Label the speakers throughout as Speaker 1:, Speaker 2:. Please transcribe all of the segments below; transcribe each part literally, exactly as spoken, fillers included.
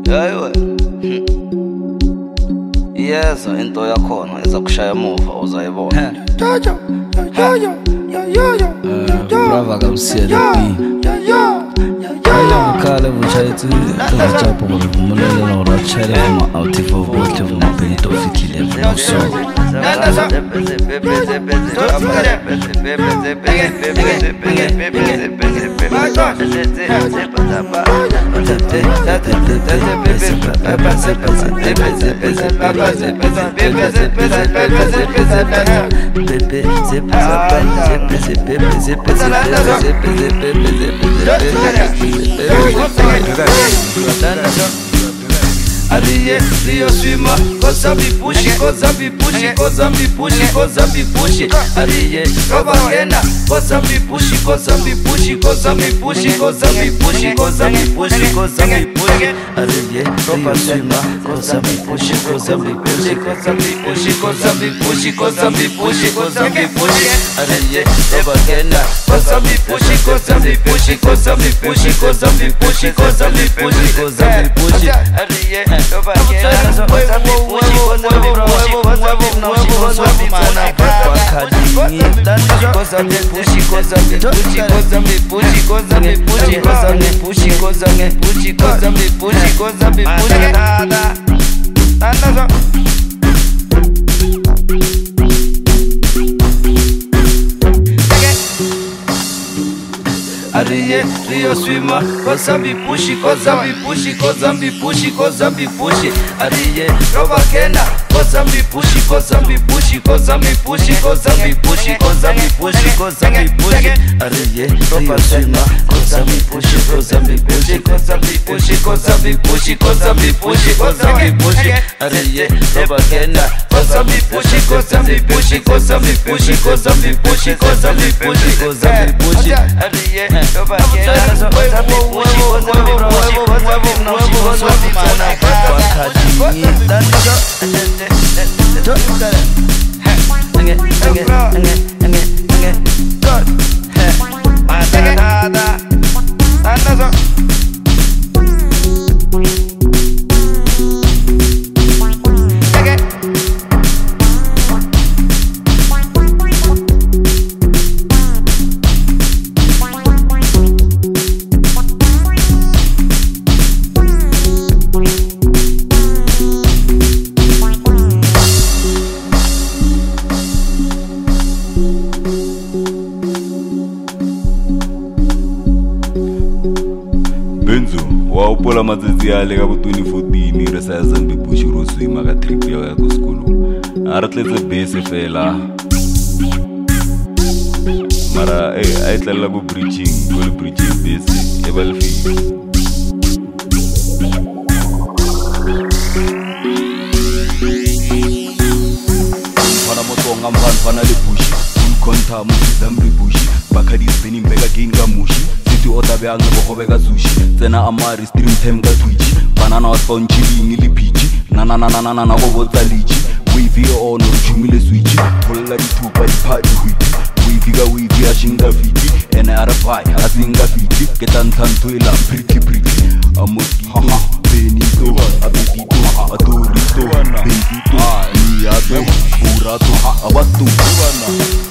Speaker 1: Hayiwe. Yeza into yakhona eza kushaya emuva uzayibona.
Speaker 2: Jojo, yo yo yo yo yo.
Speaker 3: Brava kamsiya lepi. Aya mkale vuchayitsi tozichapo ngolivumulela ngorachele vuma autifo vote vuma benito fikile vuma so.
Speaker 1: Ariye, Rio swima, koza bipushi, koza bipushi, koza bipushi, koza bipushi. Ariye, Rovagena, koza bipushi, koza bipushi, koza bipushi, koza bipushi, koza bipushi, koza bipushi. Ariye, Rio swima, koza bipushi, koza bipushi, koza bipushi, koza bipushi, koza bipushi, koza bipushi. Ariye, Rovagena, koza bipushi, koza bipushi, koza bipushi, koza bipushi, koza bipushi, koza bipushi. Ariye. Ariye, Rio swima, koza bipushi, koza bipushi, koza bipushi, koza bipushi. Ariye, Rovagena, koza bipushi, koza bipushi, koza bipushi, koza bipushi, koza bipushi, koza bipushi. Ariye, Rio swima, koza bipushi, koza bipushi, koza bipushi, koza bipushi, koza bipushi, koza bipushi. Ariye, Rovagena, koza bipushi, koza bipushi, koza bipushi, koza bipushi, koza bipushi, koza bipushi. Ariye.
Speaker 4: Benzo, waupola matsatsi a le ka bo twenty fourteen re sa ya Zambi Bush ro swima ka trip ya ya ko sekolo. A re tletse bese fela. Mara eh a itlela go bridging, go bridging bese e ba le fi. Fana motonga mfana fana le Bush, konta mo Zambi Bush, bakadi spinning back again ka mushi. Ota be ange go be ka sushi tsena amari stream time ka twitch banana wa phone chilling le peach na na na na na na go botsa lichi wave on o chumile switch pulla di tupa di party hwiti wave ka wave ya shinga fiti ene ara bai asinga fiti ke tan tan to ila pretty pretty amoski haha benito abetito atorito benito ni abe purato abatu bana.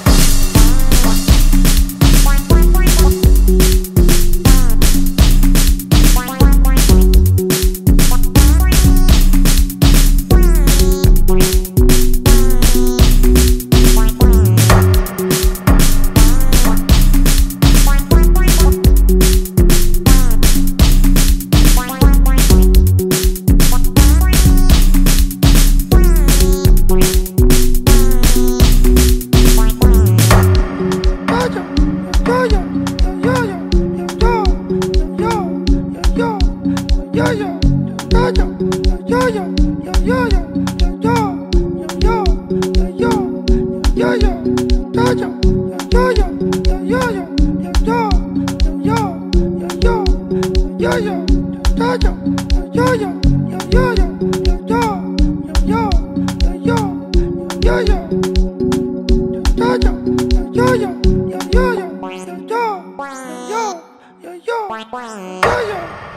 Speaker 2: Yo, yo, yo, yo, yo, yo, yo, yo, yo.